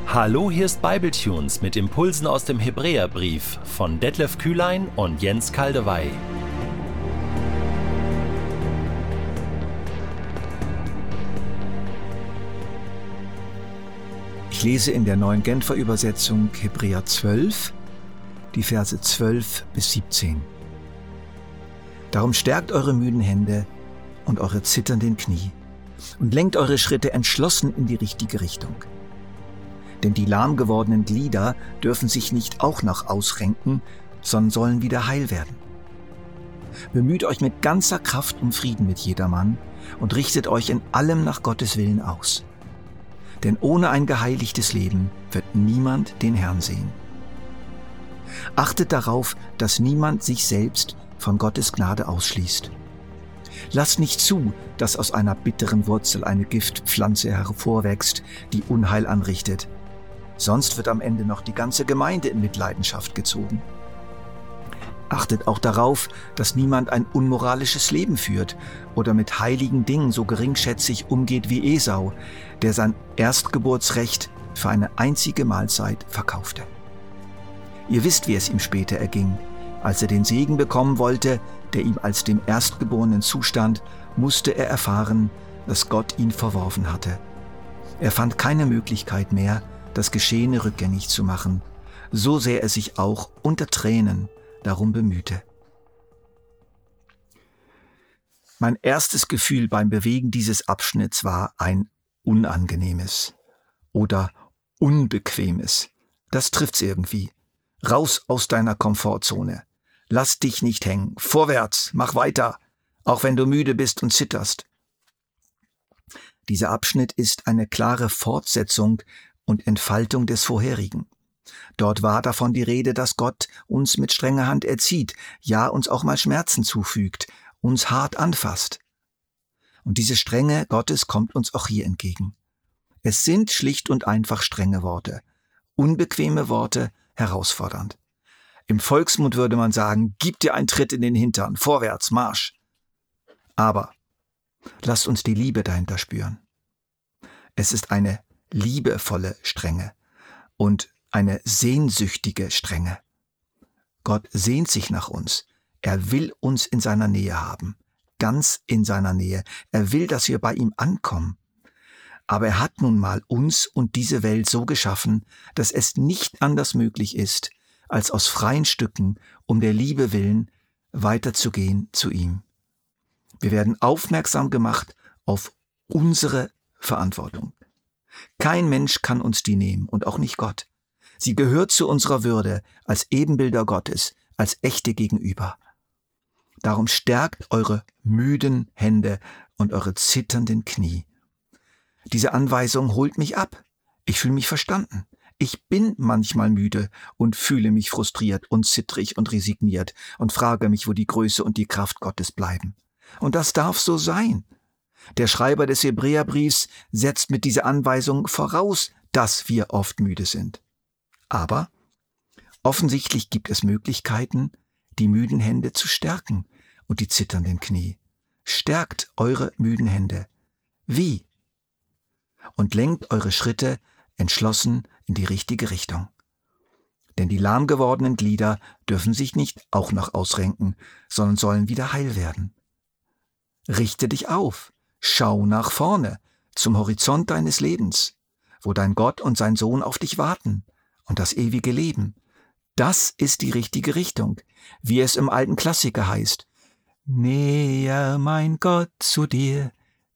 Hallo, hier ist Bibletunes mit Impulsen aus dem Hebräerbrief von Detlef Kühlein und Jens Kaldewey. Ich lese in der Neuen Genfer Übersetzung Hebräer 12, die Verse 12 bis 17. Darum stärkt eure müden Hände und eure zitternden Knie und lenkt eure Schritte entschlossen in die richtige Richtung. Denn die lahm gewordenen Glieder dürfen sich nicht auch noch ausrenken, sondern sollen wieder heil werden. Bemüht euch mit ganzer Kraft um Frieden mit jedermann und richtet euch in allem nach Gottes Willen aus. Denn ohne ein geheiligtes Leben wird niemand den Herrn sehen. Achtet darauf, dass niemand sich selbst von Gottes Gnade ausschließt. Lasst nicht zu, dass aus einer bitteren Wurzel eine Giftpflanze hervorwächst, die Unheil anrichtet. Sonst wird am Ende noch die ganze Gemeinde in Mitleidenschaft gezogen. Achtet auch darauf, dass niemand ein unmoralisches Leben führt oder mit heiligen Dingen so geringschätzig umgeht wie Esau, der sein Erstgeburtsrecht für eine einzige Mahlzeit verkaufte. Ihr wisst, wie es ihm später erging. Als er den Segen bekommen wollte, der ihm als dem Erstgeborenen zustand, musste er erfahren, dass Gott ihn verworfen hatte. Er fand keine Möglichkeit mehr, das Geschehene rückgängig zu machen, so sehr er sich auch unter Tränen darum bemühte. Mein erstes Gefühl beim Bewegen dieses Abschnitts war ein unangenehmes oder unbequemes. Das trifft's irgendwie. Raus aus deiner Komfortzone. Lass dich nicht hängen. Vorwärts, mach weiter, auch wenn du müde bist und zitterst. Dieser Abschnitt ist eine klare Fortsetzung und Entfaltung des vorherigen. Dort war davon die Rede, dass Gott uns mit strenger Hand erzieht, ja uns auch mal Schmerzen zufügt, uns hart anfasst. Und diese Strenge Gottes kommt uns auch hier entgegen. Es sind schlicht und einfach strenge Worte, unbequeme Worte, herausfordernd. Im Volksmund würde man sagen, gib dir einen Tritt in den Hintern, vorwärts, Marsch. Aber lasst uns die Liebe dahinter spüren. Es ist eine liebevolle Strenge und eine sehnsüchtige Strenge. Gott sehnt sich nach uns. Er will uns in seiner Nähe haben, ganz in seiner Nähe. Er will, dass wir bei ihm ankommen. Aber er hat nun mal uns und diese Welt so geschaffen, dass es nicht anders möglich ist, als aus freien Stücken, um der Liebe willen, weiterzugehen zu ihm. Wir werden aufmerksam gemacht auf unsere Verantwortung. Kein Mensch kann uns die nehmen und auch nicht Gott. Sie gehört zu unserer Würde als Ebenbilder Gottes, als echte Gegenüber. Darum stärkt eure müden Hände und eure zitternden Knie. Diese Anweisung holt mich ab. Ich fühle mich verstanden. Ich bin manchmal müde und fühle mich frustriert und zittrig und resigniert und frage mich, wo die Größe und die Kraft Gottes bleiben. Und das darf so sein. Der Schreiber des Hebräerbriefs setzt mit dieser Anweisung voraus, dass wir oft müde sind. Aber offensichtlich gibt es Möglichkeiten, die müden Hände zu stärken und die zitternden Knie. Stärkt eure müden Hände. Wie? Und lenkt eure Schritte entschlossen in die richtige Richtung. Denn die lahm gewordenen Glieder dürfen sich nicht auch noch ausrenken, sondern sollen wieder heil werden. Richte dich auf. Schau nach vorne, zum Horizont deines Lebens, wo dein Gott und sein Sohn auf dich warten und das ewige Leben. Das ist die richtige Richtung, wie es im alten Klassiker heißt. Näher, mein Gott, zu dir,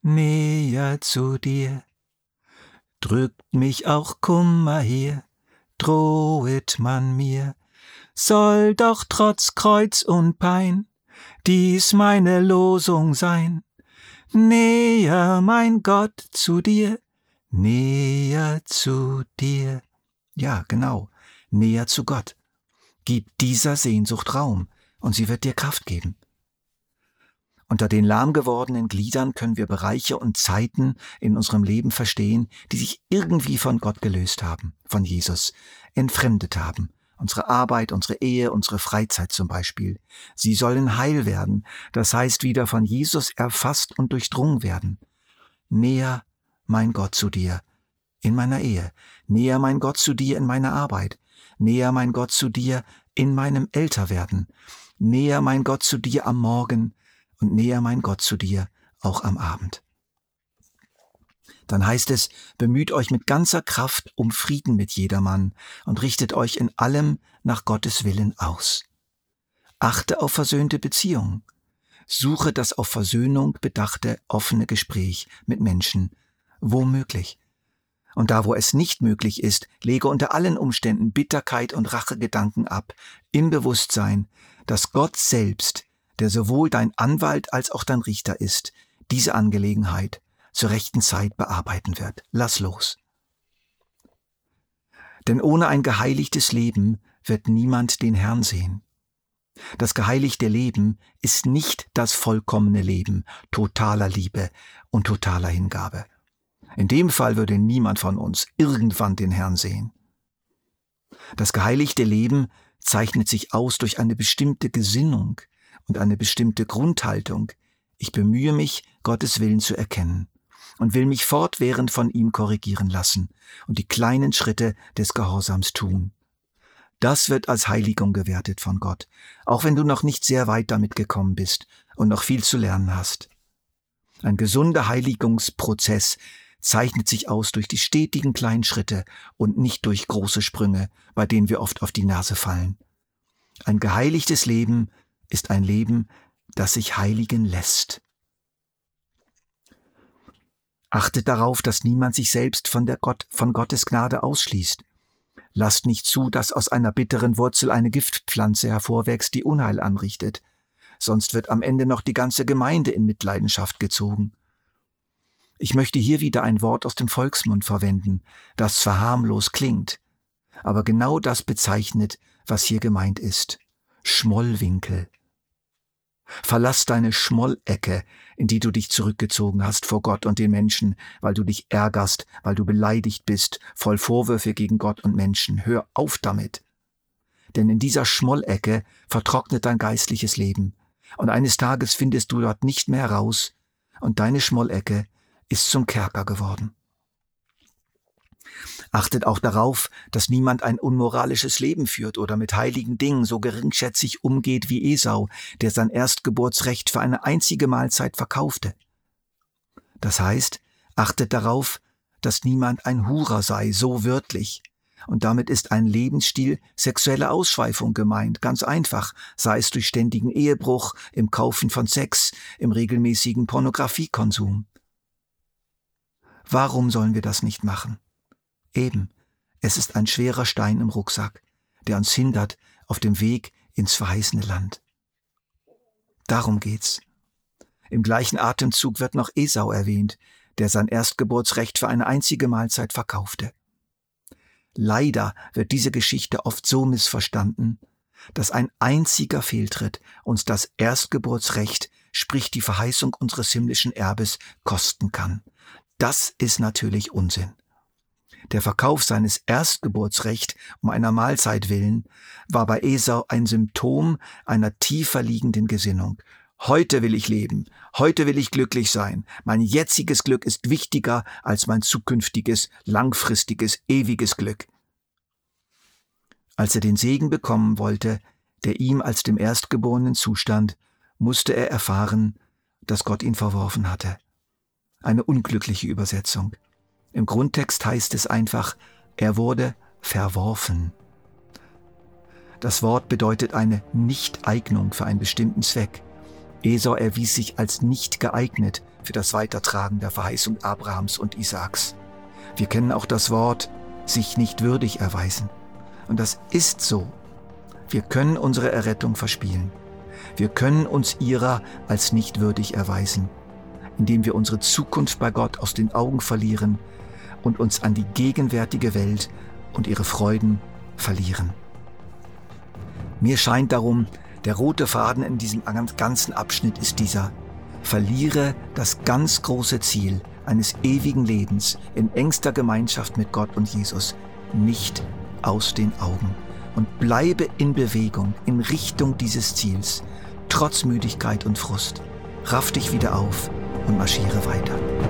näher zu dir. Drückt mich auch Kummer hier, drohet man mir, soll doch trotz Kreuz und Pein dies meine Losung sein. Näher, mein Gott, zu dir, näher zu dir. Ja, genau, näher zu Gott. Gib dieser Sehnsucht Raum und sie wird dir Kraft geben. Unter den lahm gewordenen Gliedern können wir Bereiche und Zeiten in unserem Leben verstehen, die sich irgendwie von Gott gelöst haben, von Jesus, entfremdet haben. Unsere Arbeit, unsere Ehe, unsere Freizeit zum Beispiel. Sie sollen heil werden, das heißt wieder von Jesus erfasst und durchdrungen werden. Näher, mein Gott, zu dir, in meiner Ehe, näher mein Gott zu dir in meiner Arbeit, näher mein Gott zu dir in meinem Älterwerden, näher mein Gott zu dir am Morgen und näher mein Gott zu dir auch am Abend. Dann heißt es, bemüht euch mit ganzer Kraft um Frieden mit jedermann und richtet euch in allem nach Gottes Willen aus. Achte auf versöhnte Beziehungen. Suche das auf Versöhnung bedachte, offene Gespräch mit Menschen, wo möglich. Und da, wo es nicht möglich ist, lege unter allen Umständen Bitterkeit und Rachegedanken ab, im Bewusstsein, dass Gott selbst, der sowohl dein Anwalt als auch dein Richter ist, diese Angelegenheit zur rechten Zeit bearbeiten wird. Lass los. Denn ohne ein geheiligtes Leben wird niemand den Herrn sehen. Das geheiligte Leben ist nicht das vollkommene Leben totaler Liebe und totaler Hingabe. In dem Fall würde niemand von uns irgendwann den Herrn sehen. Das geheiligte Leben zeichnet sich aus durch eine bestimmte Gesinnung und eine bestimmte Grundhaltung. Ich bemühe mich, Gottes Willen zu erkennen und will mich fortwährend von ihm korrigieren lassen und die kleinen Schritte des Gehorsams tun. Das wird als Heiligung gewertet von Gott, auch wenn du noch nicht sehr weit damit gekommen bist und noch viel zu lernen hast. Ein gesunder Heiligungsprozess zeichnet sich aus durch die stetigen kleinen Schritte und nicht durch große Sprünge, bei denen wir oft auf die Nase fallen. Ein geheiligtes Leben ist ein Leben, das sich heiligen lässt. Achtet darauf, dass niemand sich selbst von Gottes Gnade ausschließt. Lasst nicht zu, dass aus einer bitteren Wurzel eine Giftpflanze hervorwächst, die Unheil anrichtet. Sonst wird am Ende noch die ganze Gemeinde in Mitleidenschaft gezogen. Ich möchte hier wieder ein Wort aus dem Volksmund verwenden, das zwar harmlos klingt, aber genau das bezeichnet, was hier gemeint ist. Schmollwinkel. Verlass deine Schmollecke, in die du dich zurückgezogen hast vor Gott und den Menschen, weil du dich ärgerst, weil du beleidigt bist, voll Vorwürfe gegen Gott und Menschen. Hör auf damit. Denn in dieser Schmollecke vertrocknet dein geistliches Leben. Und eines Tages findest du dort nicht mehr raus und deine Schmollecke ist zum Kerker geworden. Achtet auch darauf, dass niemand ein unmoralisches Leben führt oder mit heiligen Dingen so geringschätzig umgeht wie Esau, der sein Erstgeburtsrecht für eine einzige Mahlzeit verkaufte. Das heißt, achtet darauf, dass niemand ein Hurer sei, so wörtlich. Und damit ist ein Lebensstil sexuelle Ausschweifung gemeint, ganz einfach, sei es durch ständigen Ehebruch, im Kaufen von Sex, im regelmäßigen Pornografiekonsum. Warum sollen wir das nicht machen? Eben, es ist ein schwerer Stein im Rucksack, der uns hindert auf dem Weg ins verheißene Land. Darum geht's. Im gleichen Atemzug wird noch Esau erwähnt, der sein Erstgeburtsrecht für eine einzige Mahlzeit verkaufte. Leider wird diese Geschichte oft so missverstanden, dass ein einziger Fehltritt uns das Erstgeburtsrecht, sprich die Verheißung unseres himmlischen Erbes, kosten kann. Das ist natürlich Unsinn. Der Verkauf seines Erstgeburtsrechts um einer Mahlzeit willen war bei Esau ein Symptom einer tiefer liegenden Gesinnung. Heute will ich leben, heute will ich glücklich sein. Mein jetziges Glück ist wichtiger als mein zukünftiges, langfristiges, ewiges Glück. Als er den Segen bekommen wollte, der ihm als dem Erstgeborenen zustand, musste er erfahren, dass Gott ihn verworfen hatte. Eine unglückliche Übersetzung. Im Grundtext heißt es einfach, er wurde verworfen. Das Wort bedeutet eine Nichteignung für einen bestimmten Zweck. Esau erwies sich als nicht geeignet für das Weitertragen der Verheißung Abrahams und Isaaks. Wir kennen auch das Wort sich nicht würdig erweisen. Und das ist so. Wir können unsere Errettung verspielen. Wir können uns ihrer als nicht würdig erweisen, indem wir unsere Zukunft bei Gott aus den Augen verlieren und uns an die gegenwärtige Welt und ihre Freuden verlieren. Mir scheint darum, der rote Faden in diesem ganzen Abschnitt ist dieser: Verliere das ganz große Ziel eines ewigen Lebens in engster Gemeinschaft mit Gott und Jesus nicht aus den Augen und bleibe in Bewegung in Richtung dieses Ziels, trotz Müdigkeit und Frust. Raff dich wieder auf und marschiere weiter.